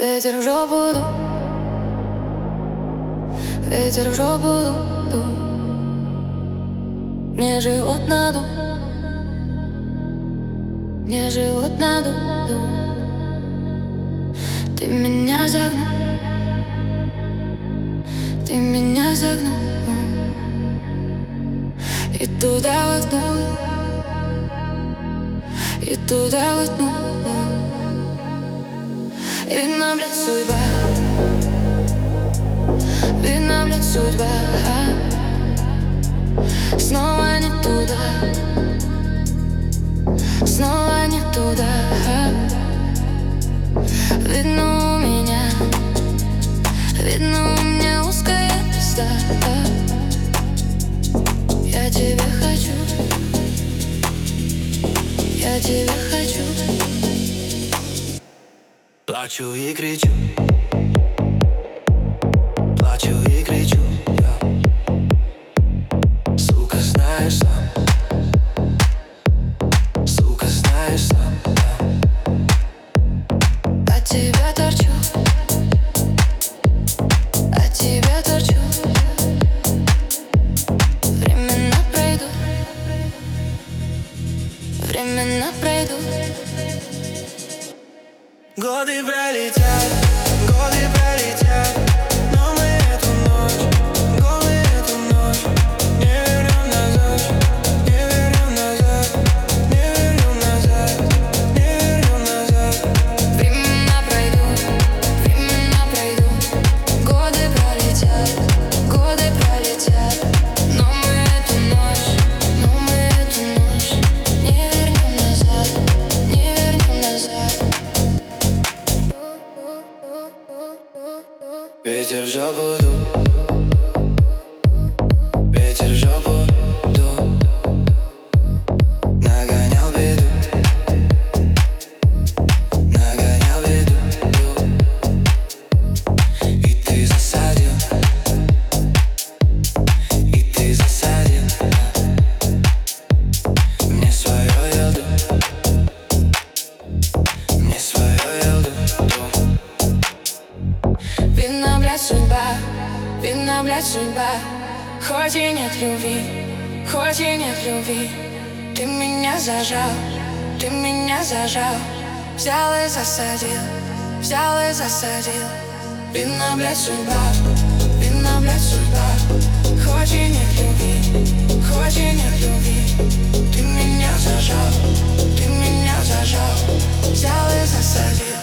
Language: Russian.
Ветер в жопу дует, ветер в жопу дует. Мне живот надул, мне живот надул. Ты меня загнал, ты меня загнал. И туда воткнул, и туда воткнул. Видно, блядь, судьба, видно, блядь, судьба. Снова не туда, снова не туда. Видно, у меня узкая пизда. Я тебя хочу, я тебя хочу. Плачу и кричу, плачу и кричу. Сука, знаешь сам, сука, знаешь сам. От тебя торчу, от тебя торчу. Времена пройдут, времена пройдут. Годы пролетят, годы пролетят, но мы эту ночь, голые эту ночь не вернем назад, не вернем назад, не вернем назад, не вернем назад. Времена пройдут, годы пролетят, но мы эту ночь не вернем назад, не вернем назад. Ветер в жопу дует, ветер в жопу дует. Нагонял беду, нагонял беду. И ты засадил, и ты засадил мне свою елду, мне свою елду. Видно, блядь, судьба, видно, блядь, судьба. Хоть и нет любви, хоть и нет любви. Ты меня зажал, ты меня зажал. Взял и засадил, взял и засадил. Видно, блядь, судьба, видно, блядь, судьба. Хоть и нет любви, хоть и нет любви. Ты меня зажал, ты меня зажал. Взял и засадил.